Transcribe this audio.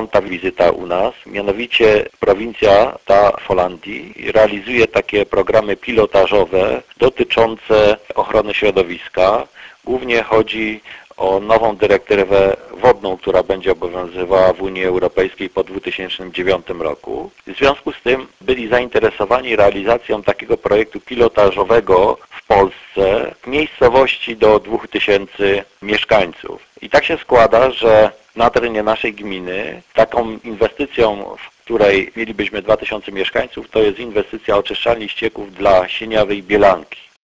stąd ta wizyta u nas. Mianowicie prowincja ta w Holandii realizuje takie programy pilotażowe dotyczące ochrony środowiska. Głównie chodzi o nową dyrektywę wodną, która będzie obowiązywała w Unii Europejskiej po 2009 roku. W związku z tym byli zainteresowani realizacją takiego projektu pilotażowego w Polsce w miejscowości do 2000 mieszkańców. I tak się składa, że na terenie naszej gminy taką inwestycją, w której mielibyśmy 2000 mieszkańców, to jest inwestycja oczyszczalni ścieków dla Sieniawy i Bielanki.